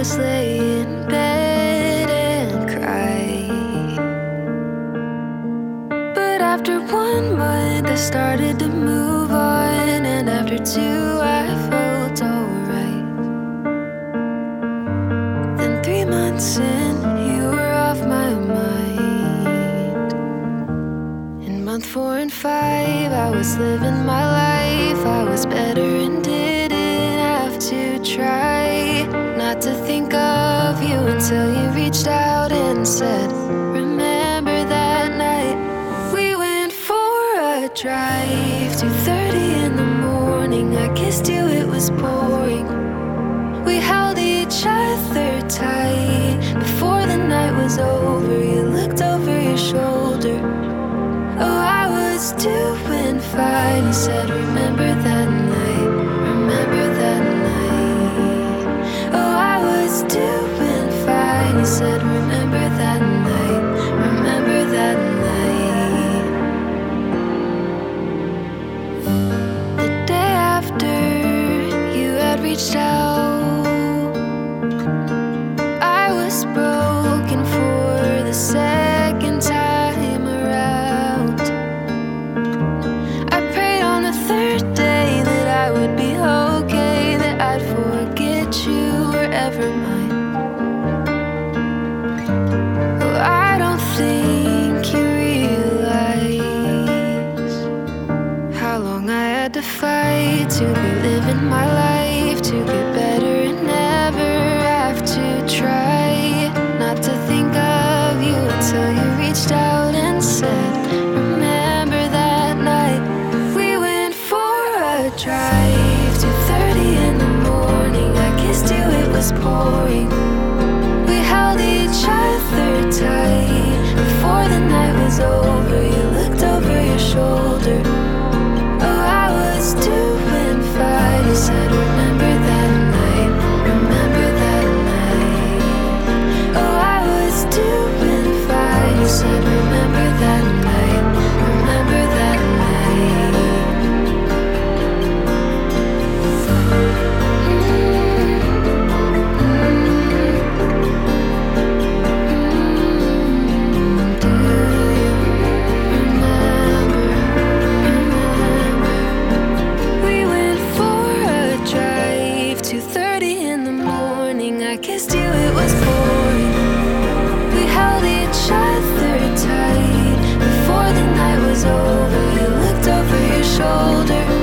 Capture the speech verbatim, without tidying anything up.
just lay in bed and cry. But after one month I started to move on, and after two I felt alright. Then three months in, you were off my mind. In month four and five I was living my life. I was better and didn't have to try not to think of you until you reached out and said, remember that night we went for a drive. two thirty in the morning, I kissed you, it was pouring. We held each other tight. Before the night was over, you looked over your shoulder. Oh, I was doing fine. You said, remember that night, remember that night. Oh, I was doing fine. You said, remember that night, remember that night. The day after you had reached out, I was broken for the second time around. I prayed on the third day that I would be okay, that I'd forget you were ever mine. Oh, I don't think you realize how long I had to fight to be living my life, to get better and never have to try not to think of you until you reached out and said, remember that night we went for a drive. two thirty in the morning, I kissed you, it was pouring. We held each other tight. Before the night was over, you looked over your shoulder. Oh, I was doing fine. You said, remember that night, remember that night. Oh, I was doing fine. You said, remember that night, remember that night. Do you remember, remember? We went for a drive. two thirty in the morning, I kissed you, it was pouring. We held each other tight. Before the night was over, you looked over your shoulder.